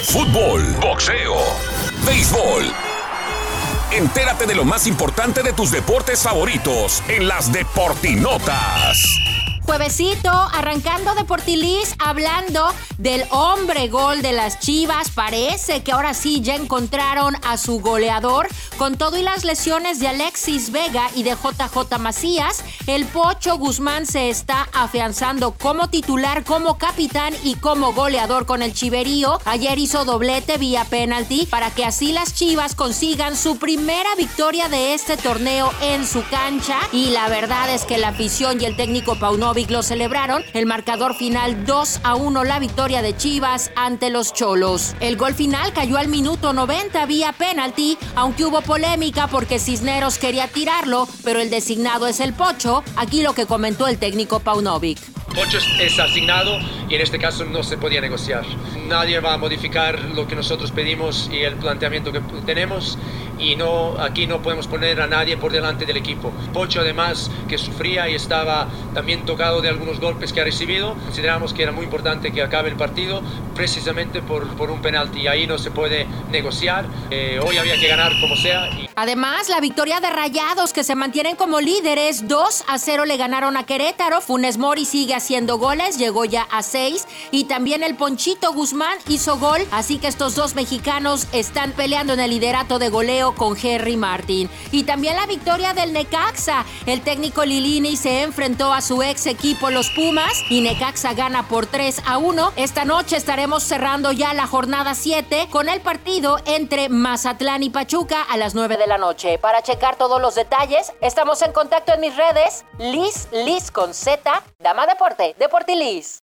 Fútbol, boxeo, béisbol. Entérate de lo más importante de tus deportes favoritos en las Deportinotas. Juevesito, arrancando Deportilis, hablando del hombre gol de las Chivas. Parece que ahora sí ya encontraron a su goleador. Con todo y las lesiones de Alexis Vega y de JJ Macías, el Pocho Guzmán se está afianzando como titular, como capitán y como goleador con el Chiverío. Ayer hizo doblete vía penalti para que así las Chivas consigan su primera victoria de este torneo en su cancha. Y la verdad es que la afición y el técnico Paunovic lo celebraron. El marcador final 2-1, la victoria de Chivas ante los Cholos. El gol final cayó al minuto 90 vía penalti, aunque hubo polémica porque Cisneros quería tirarlo, pero el designado es el Pocho. Aquí lo que comentó el técnico Paunovic. Pocho es asignado y en este caso no se podía negociar. Nadie va a modificar lo que nosotros pedimos y el planteamiento que tenemos, y aquí no podemos poner a nadie por delante del equipo. Pocho, además, que sufría y estaba también tocado de algunos golpes que ha recibido, consideramos que era muy importante que acabe el partido precisamente por un penalti, y ahí no se puede negociar. Hoy había que ganar como sea. Además, la victoria de Rayados, que se mantienen como líderes, 2-0 le ganaron a Querétaro. Funes Mori sigue haciendo goles, llegó ya a 6, y también el Ponchito Guzmán hizo gol, así que estos dos mexicanos están peleando en el liderato de goleo con Henry Martin. Y también la victoria del Necaxa. El técnico Lilini se enfrentó a su ex equipo, los Pumas, y Necaxa gana por 3-1. Esta noche estaremos cerrando ya la jornada 7 con el partido entre Mazatlán y Pachuca a las 9 de la noche. Para checar todos los detalles, estamos en contacto en mis redes. Liz con Z, Dama Deporte, Deportilis.